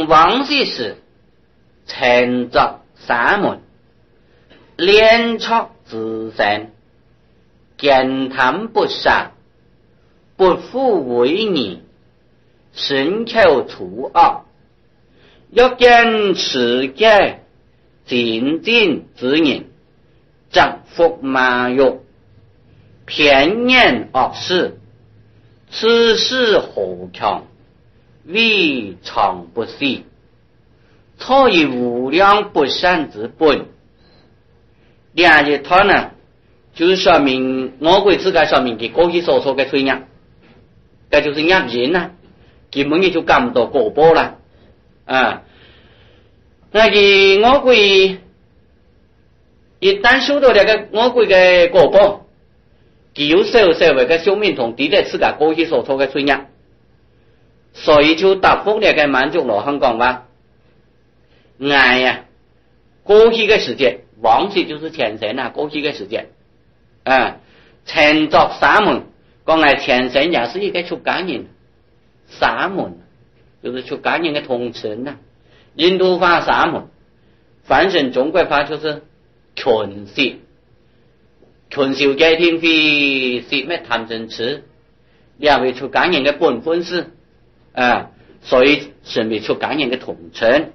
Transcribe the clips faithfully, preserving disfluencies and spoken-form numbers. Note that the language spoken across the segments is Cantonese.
讲王羲之沉着沙门，连出自身，见谈不杀，不复为逆，神口除恶，欲见此界尽尽之人，则复马欲，偏言恶事，此事何强？未尝不是，错以无量不善之本。两日他呢，就是说明我国自家说明佢过去所做嘅罪孽，这就是孽人啦，根本就咁多果报啦，啊！那佢我國一旦受到這個我國嘅果報，佢有少少嘅小命同抵得自家過去所做嘅罪孽，所以就答復呢個滿足羅漢講話，哎呀，過去嘅時節，往昔就是前生啊，過去嘅時節，啊，沉着沙門，講係前生也是一個出家人，沙門就是出家人嘅統稱啊。印度法沙門，翻成中國法就是群舌，群小皆天非舌咩談成詞，兩位出家人嘅本分是啊，所以成為出家人嘅統稱。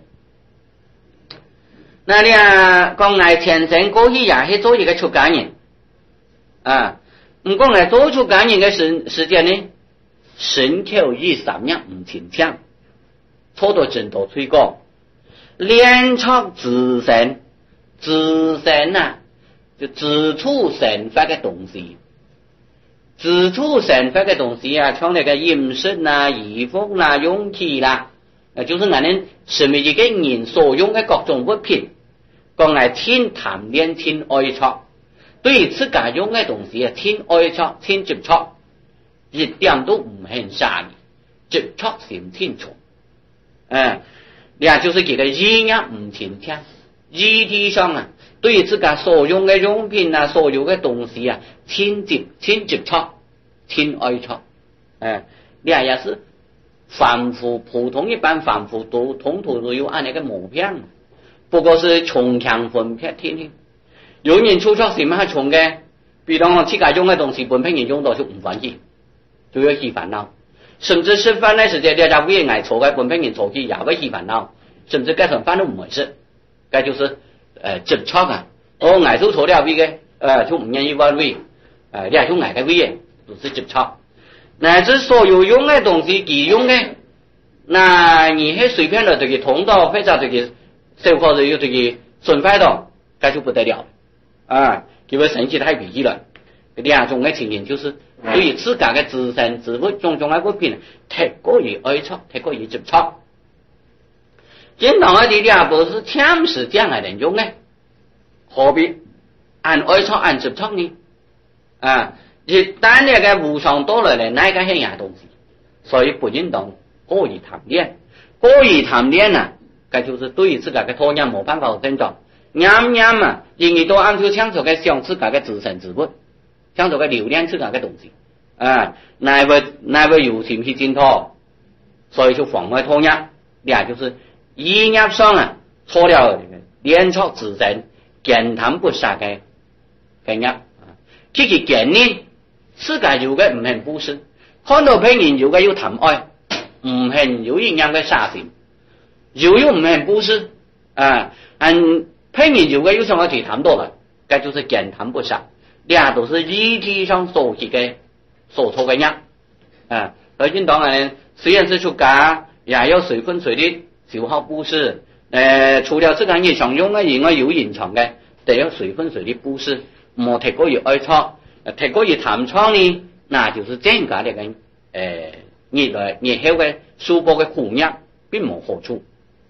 那你啊講係前生過去也是做一個出家人啊，唔講係做出家人嘅時時間呢，身口意三樣唔清強，錯到真多吹過。連出自身，自身啊，就自處成法嘅東西，自處成法嘅東西啊，像那個飲食啊、衣服啦、用器啦，就是我哋身為一個人所用嘅各種物品，講係天談戀天愛觸，對於自家用嘅東西啊，天愛觸、天接觸，一點都唔很傻，接觸先天重，嗯。也就是佢嘅意念唔清楚，意義上啊，對於自家所用嘅用品啊，所有嘅東西啊，天接天接觸，天愛觸，誒，你也是凡夫普通一般凡夫都統統都有按那個毛病，不過是窮強分別天天，有人出錯什麼係窮嘅，比如我自家用嘅東西本平人用到就唔歡喜，就要起煩惱。甚至吃飯的時間，大家為愛錯嘅本平人錯起也會起煩惱，甚至改成飯都唔會食，這就是呃執錯啊！我愛做錯了為嘅，呃就唔願意玩為，呃你係用愛嘅為嘅，都是執錯。乃至所有用嘅東西，佢用嘅，那你係隨便的這個通道或者這個生活就有這個損壞到，這就不得了啊！佢會生氣太脾氣了。兩種嘅情形就是。對於自家嘅自身自物種種嘅物品，太過於愛觸，太過於執觸。見到我哋兩部是참是這樣嘅人用嘅，何必按愛觸按執觸呢？啊，一旦呢個無常多來咧，那個係樣東西，所以不應當過於貪戀。過於貪戀啊，這就是對於自家嘅拖延冇辦法增長。啱啱啊，因為都按照搶咗嘅想自家嘅自身自物。像這個留戀自家嘅東西，啊，乃為乃為有情去進拖，所以就妨礙拖延，也就是意念上啊錯了戀觸自身，見談不殺嘅嘅業，佢佢見呢，自家有嘅唔係布施，看到別人有嘅有貪愛，唔係有一樣嘅殺心，有又唔係布施，啊，按別人有嘅有什麼去貪多了，這就是見談不殺。兩都是意體上所起嘅所錯嘅業啊！而且當然雖然是出家，也要隨分隨力修好布施。誒，除了自家日常用嘅以外，有隱藏嘅，都要隨分隨力布施，唔好太過於愛錯，太過於貪倉呢，那就是增加呢個誒日來日後嘅受報嘅苦業，並冇好處。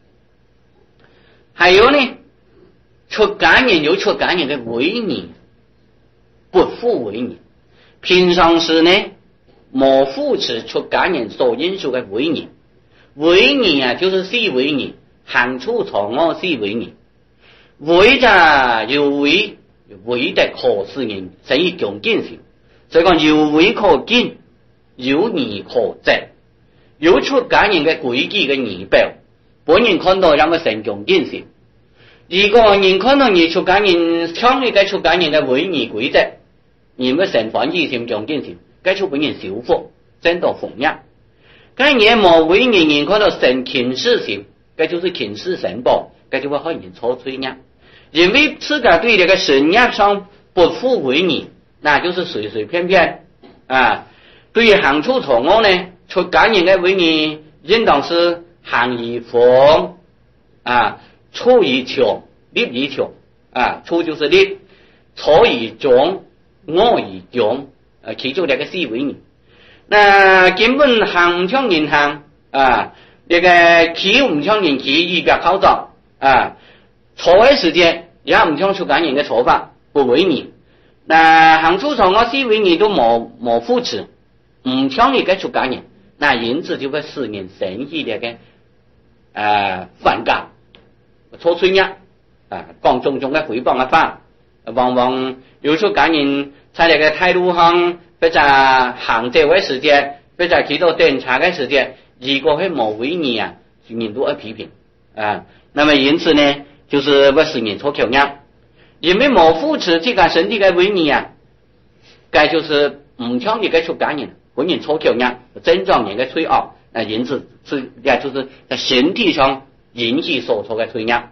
還有呢，出家人有出家人嘅違逆。不復為逆，平常時呢，冇扶持出家人所應受嘅違逆，違逆啊，就是四違逆，行處錯惡四違逆，違就有違，違的可使人生於恭敬心，所以講有違可敬，有逆可責，有出家人嘅規矩嘅儀表， 本人看到有冇成重建性。如果人看到你出家人搶你嘅出家人嘅會議規則，你冇成反意性重建性，該出本人少福，真到奉養。該嘢冇會議人看到成輕視性，該就是輕視神報，該就會可人錯吹呀。因為自家對這個神業上不負會議，那就是隨隨便便啊。對於行出錯誤呢，出家人嘅會議應當是行而防啊，錯而強，立而強啊，錯就是立，錯而壯，惡而強，啊，其中這個四會議。那根本行唔像人行啊，這個企唔像人企，儀表考照啊，錯嘅時間也唔像出家人嘅錯法，不為你。那行出錯誤四為你都冇冇扶持，唔像一個出家人，那因此就會使人生意這個啊反感，錯吹呀啊，講種種嘅誹謗嘅法，往往有出家人在這個態度上。或者行這位時間，或者去到檢查嘅時間，如果係冇為你啊，人都會批評啊。那麼因此呢，就是會使人錯口樣，因為冇扶持這個身體嘅為你啊，該就是唔像一個出家人，本人錯口樣，真正人嘅罪惡，啊，因此是也就是在身體上引起所錯嘅罪惡。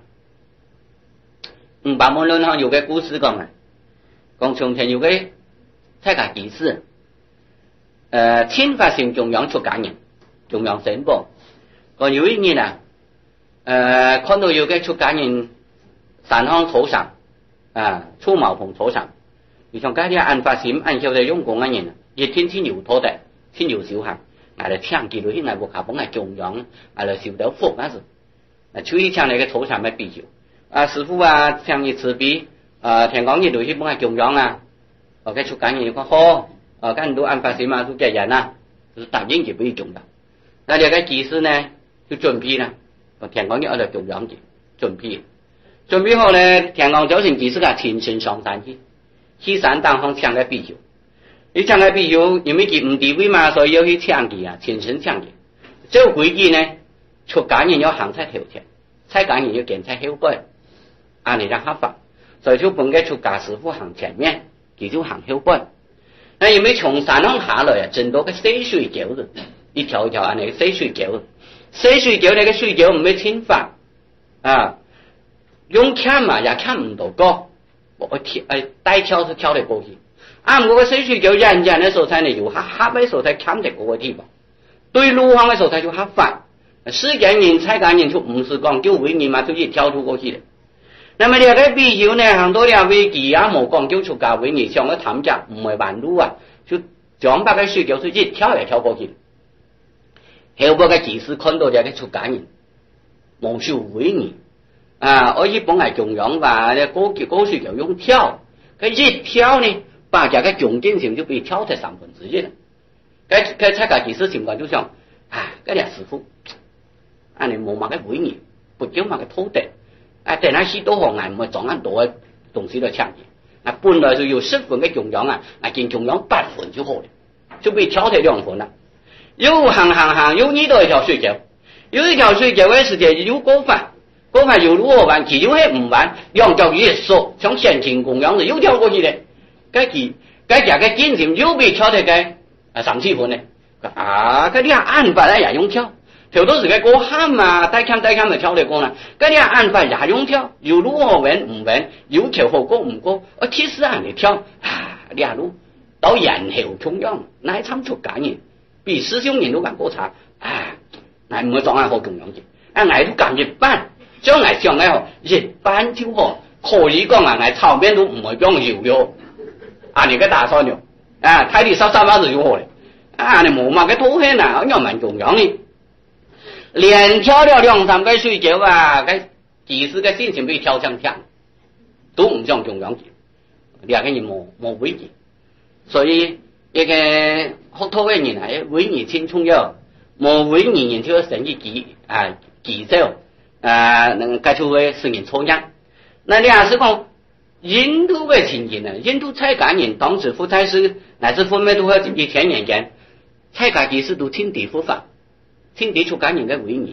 嗯，八門論上有個故事講啊，講從前有個蔡家居士，呃，天發性中央出家人，中央神報。講有一年啊，呃，看到有個出家人山上草上，啊，出茅棚草上，你像嗰啲按發心按曉得用功嘅人，一天天有拖地，天有小行，挨嚟聽見到啲挨個下幫挨中央，挨嚟受到福嗰時，啊，出去聽你個草上咪比較，啊，師傅啊，聽你慈悲，啊，聽講你到去幫挨中央啊。哦，cái出家人講好，哦，咁都按法師嘛，都給人啦，就是答應就不要中的。那這個技師呢，就準備啦，我聽講你喺度中央嘅，準備，準備好呢，聽講就成技師個親身上山去，去山當上搶個啤酒，你搶個啤酒，因為佢唔地位嘛，所以要去搶佢啊，親身搶佢。這個規矩呢，出家人要行在頭前，出家人要檢查後背，按你讓合法，所以就本該出家師傅行前面。佢就行後背，那因為從山上下來啊，真多個洗水溝子，一條一條按那個洗水溝，洗水溝那個水溝唔係清法啊，用鉗嘛也鉗唔到高，我跳誒帶跳是跳得過去，啊我個洗水溝人人嘅時候才呢有黑黑嘅時候才鉗得過個地方，對路行嘅時候才就黑法，世間人才間人就唔是講救為你嘛，就一跳出過去了。那麼這個比丘呢，很多兩位技啊冇講究出家為你，像個探家唔係彎路啊，就將把個水溝水一跳也跳過去。後邊個技師看到這個出家人冇修為你啊，我一幫係中央吧，嗰個嗰水溝用跳，佢一跳呢，把這個重點性就被跳成三分之一了。佢佢出家技師情況就想，啊，嗰啲師傅，啊你冇乜個為你，不叫乜個偷得。啊，等下許多行啊，唔係撞咁多嘅東西嚟搶嘅。啊，本來就有十分嘅中央啊，啊見中央八分就好了，就被挑退兩分啦。有行行行，有呢度一條水溝，有一條水溝嘅時間有過法，過法有路玩，其中係唔玩，兩條一索，像現前公樣子又跳過去咧。嗰期嗰隻嘅經驗又被挑退嘅啊三四分咧。啊，嗰啲按法咧也用跳。條都是個過喊嘛，帶看帶看就跳嚟講啦。嗰啲按法也用跳，有路我穩唔穩，有條好過唔過，我其實按嚟跳，啊，呢路到人後中央，乃參出家人，比師兄人都咁過差，啊，乃唔會撞下好中央嘅，啊，乃都咁一般，將來上嚟後一般就好，可以講啊，乃炒面都唔會講油了，啊，你個大蒜了，啊，睇你沙沙巴子就好咧，啊，你冇乜嘅土氣嗱，我又問中央呢。連跳了兩三個水溝啊，個幾十個心情被跳上跳，都唔像中央嘅，兩個人冇冇為義，所以一個學徒嘅人係為義先重要，冇為義人就成一技啊技術啊，能夠就會使人錯樣。那兩是講印度嘅情形啊，印度蔡家人當時富太師乃至後面都係一千年間，蔡家技師都聽地佛法。聽地出家人嘅為義，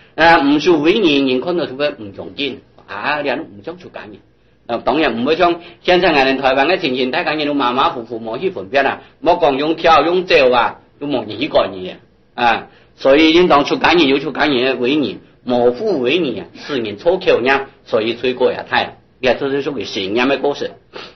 啊，唔算委你，人看到做咩唔常見啊？你都唔想出家人。啊，當然唔會像現在我哋台灣嘅情形，睇緊嘢都馬馬虎虎冇去分辨啦，冇講用跳用走啊，都冇人去概念啊。所以應當出家人有出家人嘅委你，模糊委你啊，是人錯口呢，所以吹過也太，也就是屬於信仰嘅故事。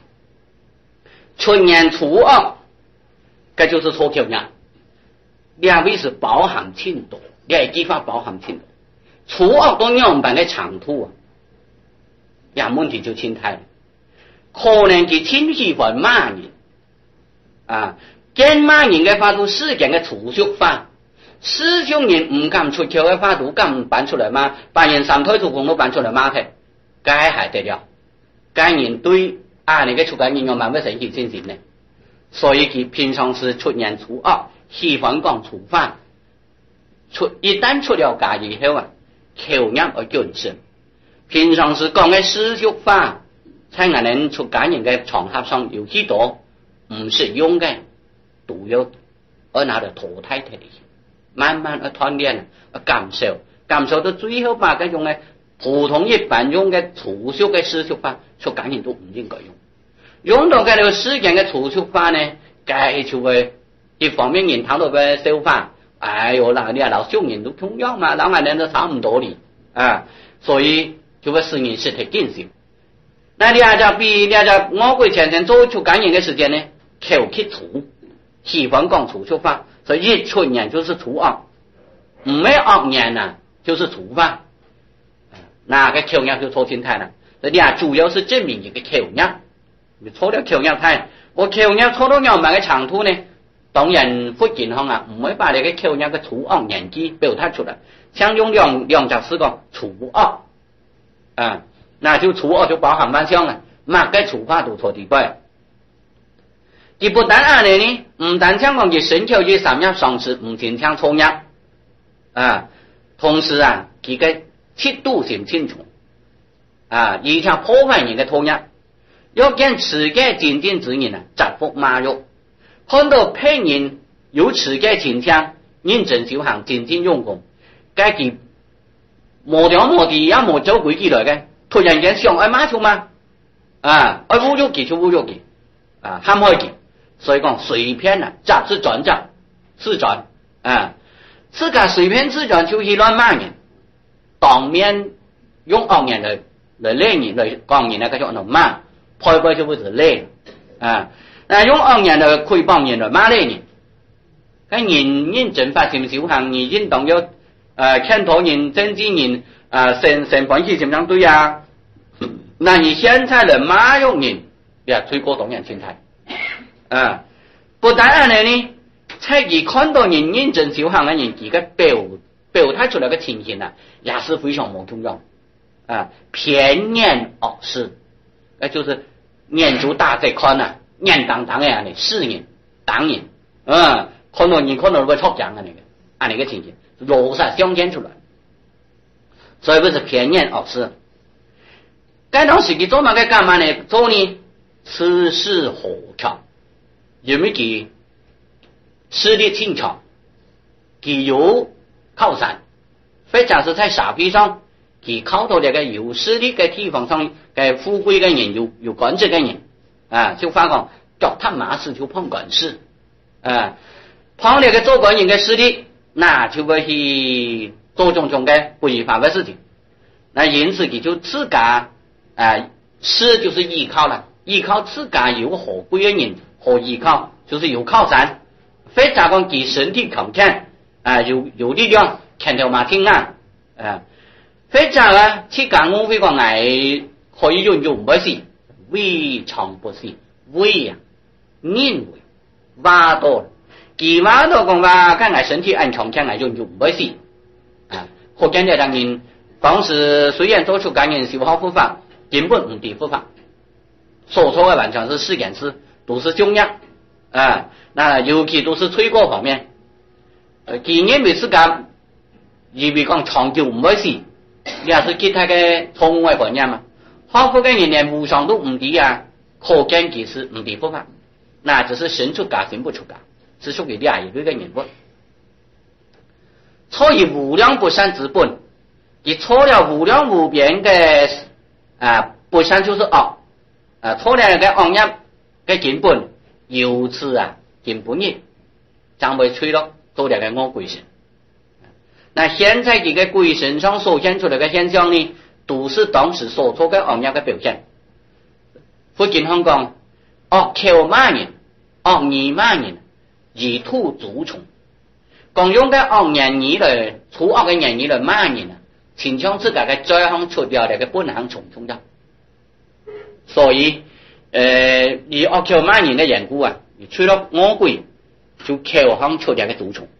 春年初二，這就是錯口呢。兩位是包含青島，兩句話包含青島。初二到兩班嘅長途啊。呀，問題就清太，可能佢親喜歡罵人啊，見罵人嘅法度事件嘅儲蓄法，師兄人唔敢出口嘅法度敢辦出來嗎？把人三推土公都辦出來罵佢，該係得了，該人對啊你嘅出家人有慢慢生起信心呢，所以佢平常時出年初二喜歡講粗話，出一旦出了家以後啊，口音而謹慎。平常時講嘅私塾法，喺我哋出家人嘅場合上有幾多唔適用嘅，都要而拿嚟淘汰佢哋，慢慢去鍛鍊，去感受，感受到最後把嗰種嘅普通一般用嘅粗俗嘅私塾法，出家人都唔應該用。用到嗰條事件嘅粗俗法呢，該就會一方面人討到嘅手法，哎呦嗱，你啊老少人都同樣嘛，老萬人都差唔多哩啊，所以。就會使人失去謹慎。那你阿就比你阿就魔鬼前前做出家人嘅時間呢，口氣粗，喜歡講粗俗話，所以一出年就是初二，唔係二年啊，就是初法。那個口音就錯心態啦。所以你啊主要是證明一個口音，你錯了口音態，我口音錯到兩萬嘅長途呢，當然不健康啊，唔會把你嘅口音嘅初二年紀表達出來，像用兩兩隻詞講初二。啊，那就初二就包含萬象了，乜嘅粗話都錯地怪。佢不但安尼呢，唔但香港嘅神口嘅三樣上市唔前槍錯樣啊，同時啊，佢嘅尺度性清楚啊，而且破壞人嘅錯樣，要見持嘅漸漸之人啊，責服罵辱，看到騙人有持嘅傾向，認真修行，漸漸用功，該佢。冇條冇地也冇走規矩來嘅，突然間想愛罵佢嘛，啊，愛侮辱佢就侮辱佢，啊，陷害佢，所以講隨便啊，雜是轉雜，自轉，啊，自家隨便自轉就去亂罵人，當面用惡言來來罵人來講人咧，佢就喺度罵，派派就會是罵，啊，嗱用惡言來誹謗人來罵你人，咁人認真發心修行，你應當要。呃，看頭人、政治人，啊，成成關係怎麼樣對啊？那你現在的罵辱人，也推過動人心態，啊，不但安尼呢，在佢看到人認真修行嘅人，佢嘅表表態出來嘅情形啊，也是非常冇重要，啊，偏念惡事，那就是念住大隻看啊，念當當嘅人，是人當人，啊，看到人看到會錯講嘅那個，按那個情形。落實相見出來，所以不是偏見惡事。該當時佢做乜嘅幹嘛呢？做呢吃事火巧，因為佢實力輕巧，佢有靠山，非常是在沙皮上，佢靠到這個有實力嘅地方上，嘅富貴嘅人有有官職嘅人啊，就發講腳踏馬事就碰官事啊，碰呢個做官人嘅實力。那就會去做種種嘅違法嘅事情，那因此佢就自家啊，是就是依靠了，依靠自家有好貴嘅人和依靠，就是有靠山，非常講佢身體強健啊，有有力量，看條馬挺啊，啊，非常啊，去講我會講係可以用用不是，未嘗不是，為啊，認為挖到。其他都講話，看我身體安強強，我就用不是啊。可見的當然，當時雖然做出家人修好佛法，根本唔對佛法，所說的完全是事件事，都是中央啊。那尤其都是推過方面，呃，佢認為自家以為講長久唔會是，也是其他嘅錯誤嘅觀念嘛。好佛嘅人連無常都唔對啊，可見其實唔對佛法，那只是神出家，神不出家。是屬於另一類嘅人物，所以無量不善之本， 佢錯了無量無邊嘅啊本身就是惡，啊錯了嘅惡業嘅根本，由此啊根本嘅將會吹落做了嘅惡鬼神。那現在這個鬼神上所現出來嘅現象呢，都是當時所做嘅惡業嘅表現。福建香港惡口罵人，惡語罵人，以吐蛀蟲，講用嘅惡言語來粗惡嘅言語來罵人啊，前將自家嘅罪行出掉嚟嘅本行重重咗。所以誒以惡口罵人嘅緣故啊，除咗惡鬼就口行出掉嘅蛀蟲。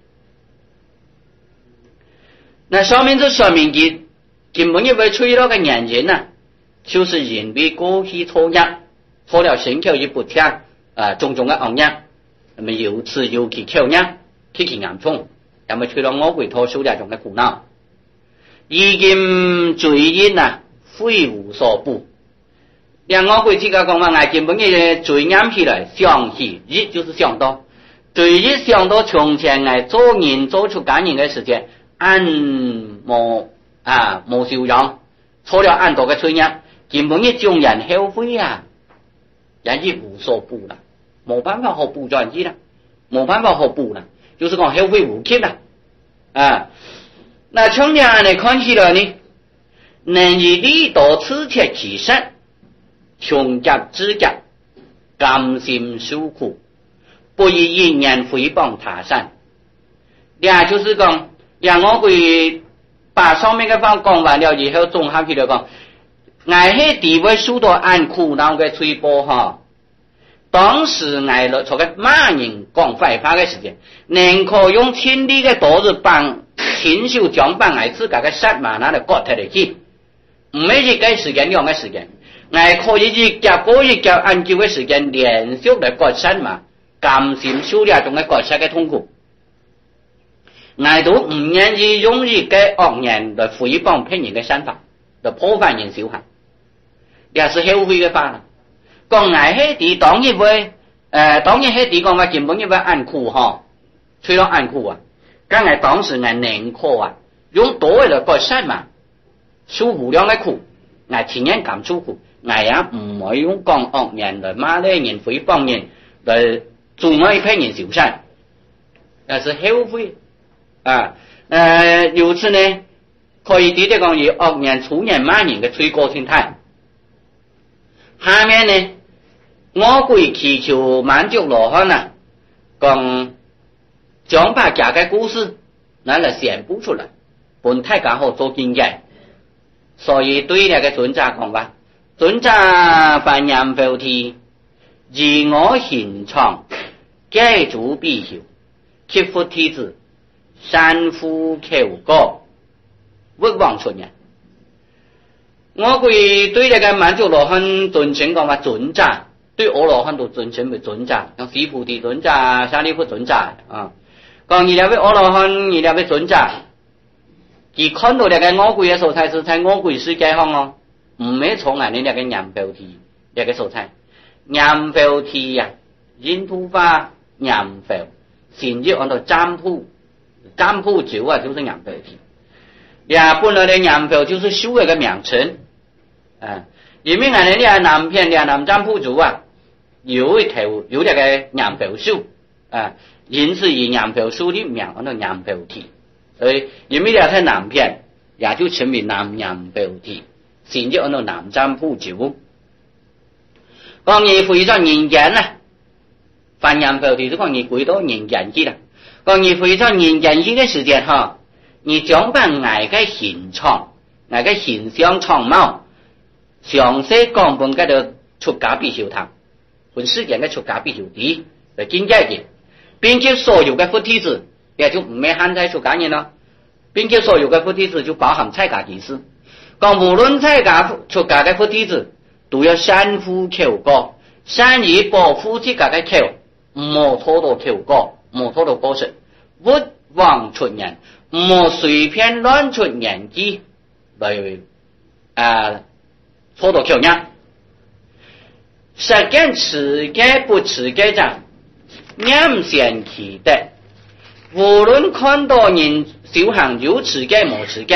那上面就說明佢根本因為吹到嘅原因啊，就是因為過去錯業，錯了神口而不聽啊種種嘅惡業，那麼由此由其口業，其其嚴重，那麼吹到惡鬼拖受這種嘅苦惱。已經罪因啊，非無所補。兩惡鬼自家講話，我根本嘅罪業起來，想起一就是想到，罪一想到從前我做人做出感人嘅時間。按冇啊冇修養，錯了按多嘅罪業，根本一眾人後悔啊，人亦無所補啦，冇辦法好補咗人啦，冇辦法好補啦，就是講後悔無及啦啊。那從兩嚟看起來呢，能以利多刺切其身，窮甲之甲，甘心受苦，不以一言誹謗他山，也就是講。讓我會把上面嘅話講完了以後，綜合起來講，我係地位受到按苦惱嘅吹波哈。當時我做嘅罵人講壞話嘅時間，能夠用千里嘅刀子幫親手將幫我自家嘅殺馬拿嚟割脫嚟去，唔係一個時間兩個時間，我可以一夾過一夾按照嘅時間連續嚟割殺馬，甘心受了種嘅割殺嘅痛苦。我都唔願意用一個惡言來誹謗別人嘅身法，來破壞人修行，也是後悔嘅法啦。講我係啲當然會，誒當然係啲講話根本因為按苦嗬，吹到按苦啊。咁我當時我寧可啊，用刀嚟割殺嘛，受無量嘅苦，我親眼感受苦，我也唔會用講惡言來罵呢人、誹謗人，來阻礙別人修行，也是後悔。啊，呃，由此呢，可以直接講以惡言、粗言、罵人嘅最高心態。下面呢，我會祈求滿足羅漢啊，講將把假嘅故事拿嚟宣佈出來，本太剛好做經驗。所以對呢個尊者講話，尊者凡言復題，以我現場，皆主必曉，揭復題子。山呼求歌，屈枉出人。我會對這個滿足羅漢尊稱講話尊者，對我羅漢都尊稱為尊者，像須菩提尊者、舍利弗尊者啊。講你兩位我羅漢，你兩位尊者，佢看到這個我鬼嘅所在是在我鬼世界上哦，唔係從人哋那個念標題那個所在，念標題呀，印度化念標，甚至按照占卜。占卜酒啊，就是念標題。也本來的念標就是修一個名稱啊。因為俺哋呢南片呢南占卜酒啊，有一條有這個念標書啊，因此以念標書的名按照念標題。所以因為呢喺南片，也就稱為南念標題，甚至按照南占卜酒。講你回到人間啊，凡念標題就講你回到人間去啦。講你回到人間去嘅時間哈，你將把我嘅形狀、我嘅形象長貌，詳細講本嗰度出家必修堂，本世間嘅出家必修地嚟見解嘅，並且所有嘅佛弟子也就唔係限制出家人咯，並且所有嘅佛弟子就包含在家居士。講無論在家出家嘅佛弟子，都要善呼求歌，善於保護自家嘅口，唔好錯到口歌。莫錯到過失，屈枉出人，莫隨便亂出言語嚟啊錯到口業。實見持戒不持戒者，念善其德。無論看到人修行有持戒冇持戒，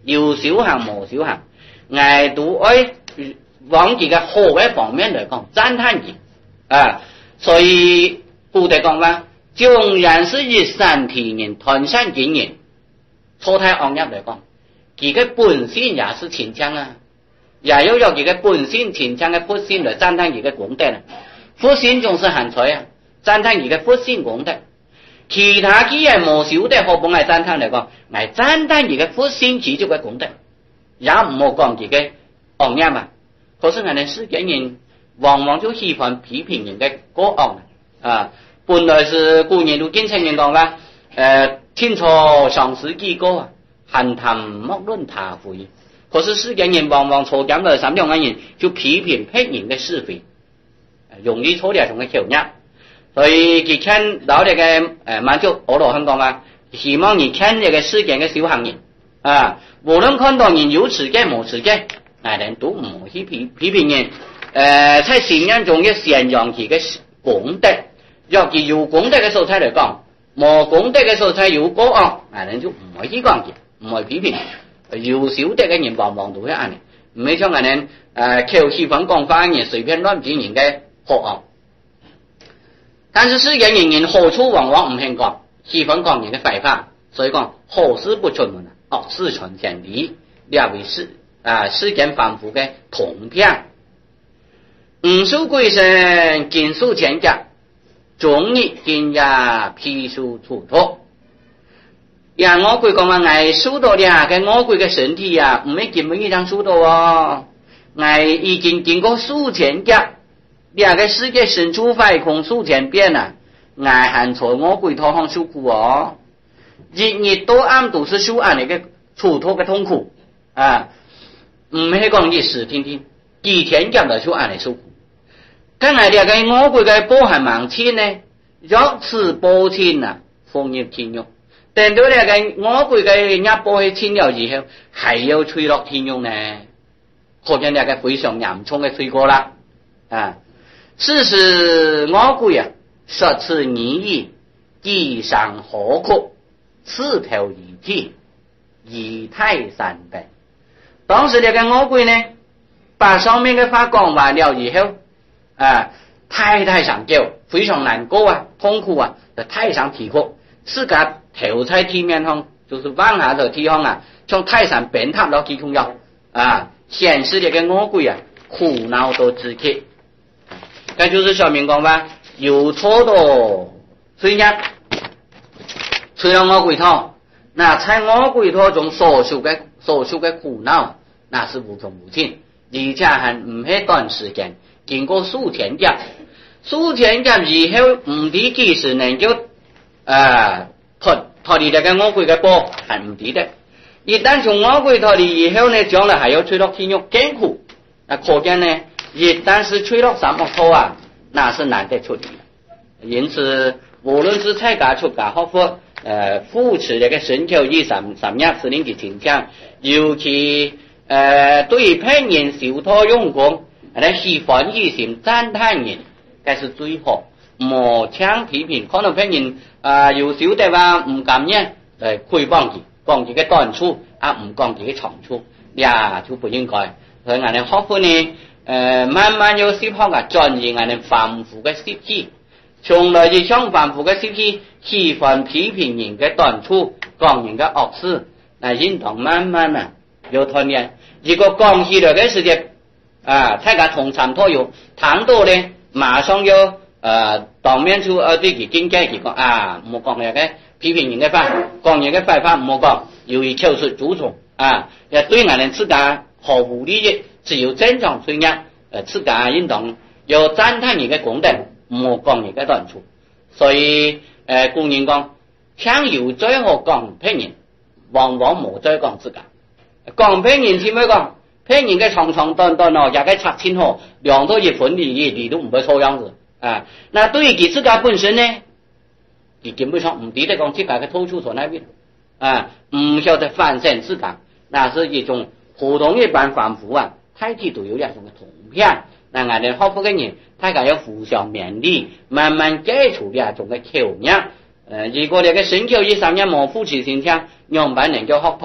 有修行冇修行，我都愛往佢嘅好嘅方面嚟講讚嘆佢啊。所以古代講話，縱然是一山體人、團山見人，初太昂入嚟講，佢嘅本性也是清強啊，也要有佢嘅本性清強嘅福性嚟讚嘆佢嘅功德啊。福性總是限財啊，讚嘆佢嘅福性功德。其他幾人冇少的，何況係讚嘆嚟講，係讚嘆佢嘅福性持續嘅功德，也唔好講佢嘅昂入啊。可是我哋世間人往往就喜歡批評人嘅過昂啊。本來是古人都經常人講啦，誒，天錯上司幾個啊，閒談莫論他非。可是世間人往往錯講了三兩個人就批評別人嘅是非，容易錯掉種嘅巧妙。所以佢聽到呢個誒滿足我羅香講啊，希望你聽呢個世間嘅小行人啊，無論看到人有持戒冇持戒，嗱人都唔可以批批評人。誒，喺善人中嘅善揚佢嘅功德，若佢有功德嘅時候才嚟講，冇功德嘅時候才有過惡，嗱人就唔可以講佢，唔可以批評。有少德嘅人往往都係咁，唔係像人誒口氣氛講法嘅人隨便亂評人嘅惡惡。但是世間人人好處往往唔興講，氣氛講人嘅壞話，所以講好事不傳聞啊，惡事傳千里，呢為世啊世間凡夫嘅通病。五數歸身，金數千家，終日見也披數出脫。呀，我鬼講話我數到呀，嘅我鬼嘅身體呀，唔係根本一張數到哦，我已經經過數千家，兩個世界深處快空數千遍啦，我還在我鬼頭上受苦哦，日日都暗都是受暗那個出脫嘅痛苦啊，唔係講一時聽聽，幾天咁就受暗嚟受苦。咁我哋嘅我鬼嘅波係盲錢呢，若是波錢啊，放入天獄。等到呢個我鬼嘅一波去錢了以後，還要吹落天獄呢，可見呢個非常嚴重嘅罪過啦。啊，事實我鬼啊，實此你意，地上何苦，刺頭一體，以泰山北。當時呢個我鬼呢，把上面嘅話講完了以後。啊，太太上叫，非常難過啊，痛苦啊，就太上啼哭，自家頭在地面上，就是往下頭地方啊，從泰山崩塌到地空要啊，顯示這個我鬼啊，苦惱到至極。這就是說明講話，有錯的罪孽，除了我鬼頭，那在我鬼頭中所受嘅所受嘅苦惱，那是無窮無盡，而且還唔係短時間。經過數千劫，數千劫以後唔知幾時能夠誒脫脫離這個我鬼嘅波，係唔知的。一旦從我鬼脫離以後呢，將來還要吹落天獄艱苦。啊，可見呢，一旦是吹落三惡道啊，那是難得出離。因此，無論是在家出家學佛，誒扶持這個身口意三三業是令其清強，尤其誒對於別人受託用功。嚟喜歡一心讚嘆人，這是最好。莫強批評，可能別人啊有少的話唔敢呢，嚟虧幫佢，講佢嘅短處，啊唔講佢嘅長處，呀就不應該。所以我哋學佛呢，誒慢慢要識學啊，轉移我哋凡夫嘅習氣，從來就向凡夫嘅習氣，喜歡批評人嘅短處，講人嘅惡事，嗱應當慢慢啊要鍛鍊。如果講起來嘅時間，啊，大家同參托有談到呢，馬上要呃當面就呃對佢警戒佢講啊，唔好講那個批評人嘅話，講人嘅壞話唔好講，由於口述蛀蟲啊，也對我哋自家毫無利益，只有正常罪業，呃自家應當要讚嘆人嘅功德，唔好講人嘅短處。所以呃古人講，聽有罪和講別人，往往冇罪講自家，講別人點樣講？別人嘅長長短短哦，也該拆清楚，兩到一分你你都唔會錯樣子啊。那對於佢自家本身呢，佢基本上唔抵得講自家嘅痛處所在邊啊，唔曉得反省自家，那是一種普通一般凡夫啊，太極都有兩種嘅通病。那我哋學佛嘅人，大家要互相勉勵，慢慢解除兩種嘅口業。誒，如果你嘅身口意三業冇扶持心強，樣板能夠學破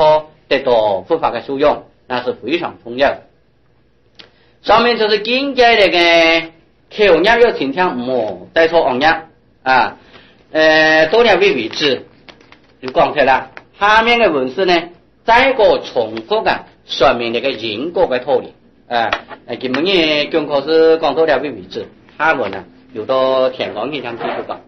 得到佛法的修养，那是非常重要。上面就是经济那个口业要天天莫带错行业啊，呃，多年为为止就讲出来。下面的文字呢，再个重复的说明那个因果的道理啊。呃，今日讲课是讲多年为为止，下文呢有到田光现象继续讲。